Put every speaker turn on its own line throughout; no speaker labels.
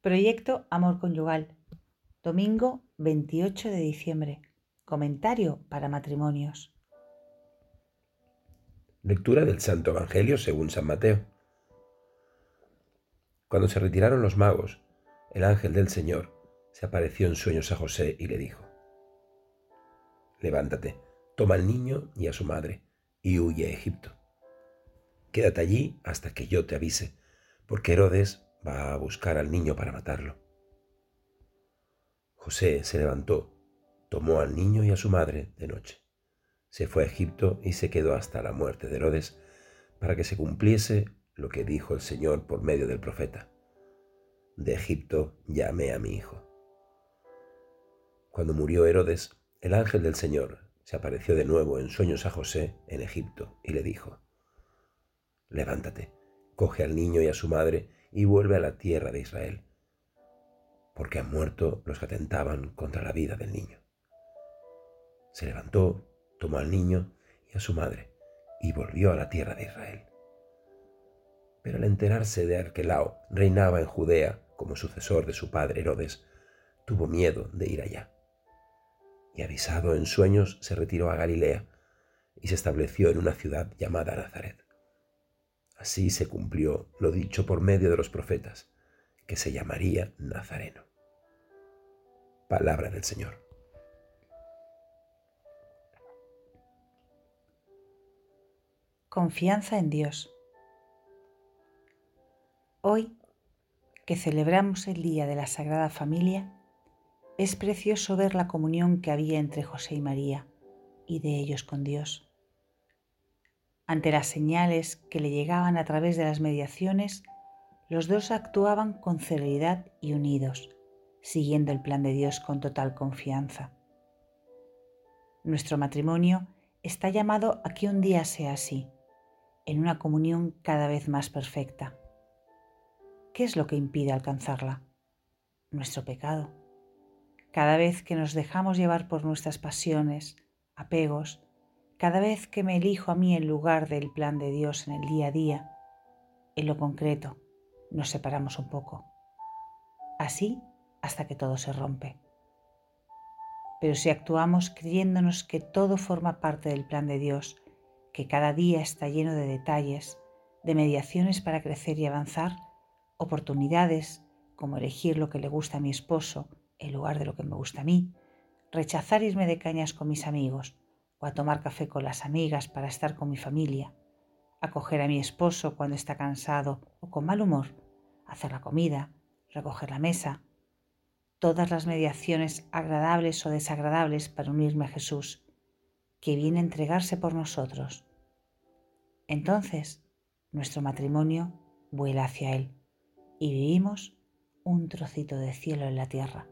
Proyecto Amor Conyugal, domingo 28 de diciembre. Comentario para matrimonios.
Lectura del Santo Evangelio según San Mateo. Cuando se retiraron los magos, el ángel del Señor se apareció en sueños a José y le dijo: Levántate, toma al niño y a su madre y huye a Egipto. Quédate allí hasta que yo te avise, porque Herodes va a buscar al niño para matarlo. José se levantó, tomó al niño y a su madre de noche. Se fue a Egipto y se quedó hasta la muerte de Herodes, para que se cumpliese lo que dijo el Señor por medio del profeta: De Egipto llamé a mi hijo. Cuando murió Herodes, el ángel del Señor se apareció de nuevo en sueños a José en Egipto y le dijo: Levántate, coge al niño y a su madre y vuelve a la tierra de Israel, porque han muerto los que atentaban contra la vida del niño. Se levantó, tomó al niño y a su madre y volvió a la tierra de Israel. Pero al enterarse de Arquelao reinaba en Judea como sucesor de su padre Herodes, tuvo miedo de ir allá. Y avisado en sueños se retiró a Galilea y se estableció en una ciudad llamada Nazaret. Así se cumplió lo dicho por medio de los profetas, que se llamaría Nazareno. Palabra del Señor.
Confianza en Dios. Hoy, que celebramos el Día de la Sagrada Familia, es precioso ver la comunión que había entre José y María y de ellos con Dios. Ante las señales que le llegaban a través de las mediaciones, los dos actuaban con celeridad y unidos, siguiendo el plan de Dios con total confianza. Nuestro matrimonio está llamado a que un día sea así, en una comunión cada vez más perfecta. ¿Qué es lo que impide alcanzarla? Nuestro pecado. Cada vez que nos dejamos llevar por nuestras pasiones, apegos, cada vez que me elijo a mí en lugar del plan de Dios en el día a día, en lo concreto, nos separamos un poco. Así hasta que todo se rompe. Pero si actuamos creyéndonos que todo forma parte del plan de Dios, que cada día está lleno de detalles, de mediaciones para crecer y avanzar, oportunidades como elegir lo que le gusta a mi esposo en lugar de lo que me gusta a mí, rechazar irme de cañas con mis amigos o a tomar café con las amigas para estar con mi familia, acoger a mi esposo cuando está cansado o con mal humor, hacer la comida, recoger la mesa, todas las mediaciones agradables o desagradables para unirme a Jesús, que viene a entregarse por nosotros. Entonces, nuestro matrimonio vuela hacia Él y vivimos un trocito de cielo en la tierra.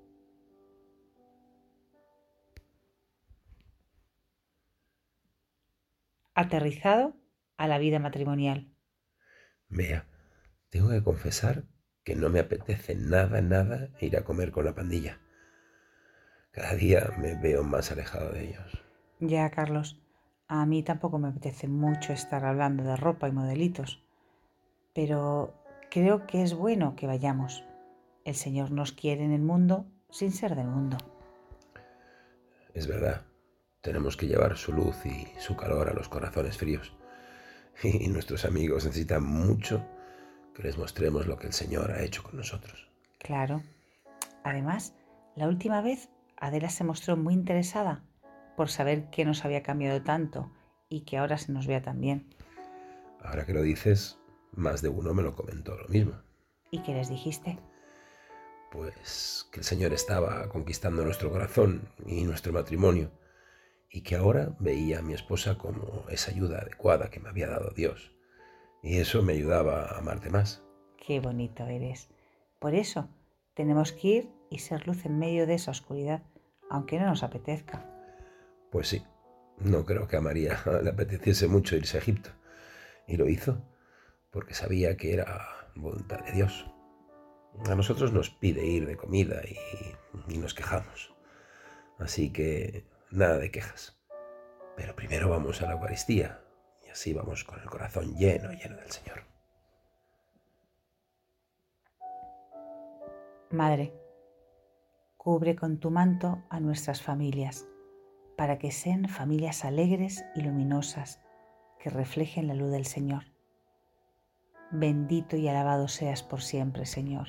Aterrizado a la vida matrimonial.
Vea, tengo que confesar que no me apetece nada ir a comer con la pandilla. Cada día me veo más alejado de ellos.
Ya, Carlos, a mí tampoco me apetece mucho estar hablando de ropa y modelitos, pero creo que es bueno que vayamos. El Señor nos quiere en el mundo sin ser del mundo.
Es verdad, tenemos que llevar su luz y su calor a los corazones fríos. Y nuestros amigos necesitan mucho que les mostremos lo que el Señor ha hecho con nosotros.
Claro. Además, la última vez Adela se mostró muy interesada por saber qué nos había cambiado tanto y que ahora se nos vea tan bien.
Ahora que lo dices, más de uno me lo comentó lo mismo.
¿Y qué les dijiste?
Pues que el Señor estaba conquistando nuestro corazón y nuestro matrimonio, y que ahora veía a mi esposa como esa ayuda adecuada que me había dado Dios. Y eso me ayudaba a amarte más.
Qué bonito eres. Por eso, tenemos que ir y ser luz en medio de esa oscuridad, aunque no nos apetezca.
Pues sí, no creo que a María le apeteciese mucho irse a Egipto. Y lo hizo porque sabía que era voluntad de Dios. A nosotros nos pide ir de comida y nos quejamos. Así que nada de quejas. Pero primero vamos a la Eucaristía y así vamos con el corazón lleno del Señor.
Madre, cubre con tu manto a nuestras familias, para que sean familias alegres y luminosas, que reflejen la luz del Señor. Bendito y alabado seas por siempre, Señor.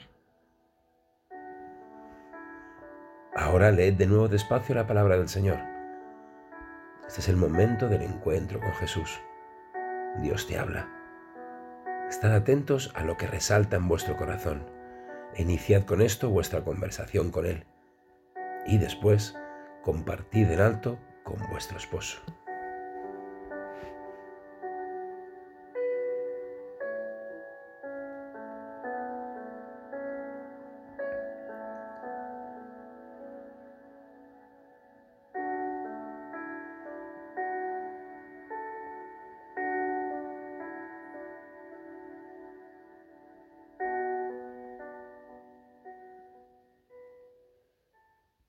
Ahora leed de nuevo despacio la palabra del Señor. Este es el momento del encuentro con Jesús. Dios te habla. Estad atentos a lo que resalta en vuestro corazón e iniciad con esto vuestra conversación con Él. Y después, compartid en alto con vuestro esposo.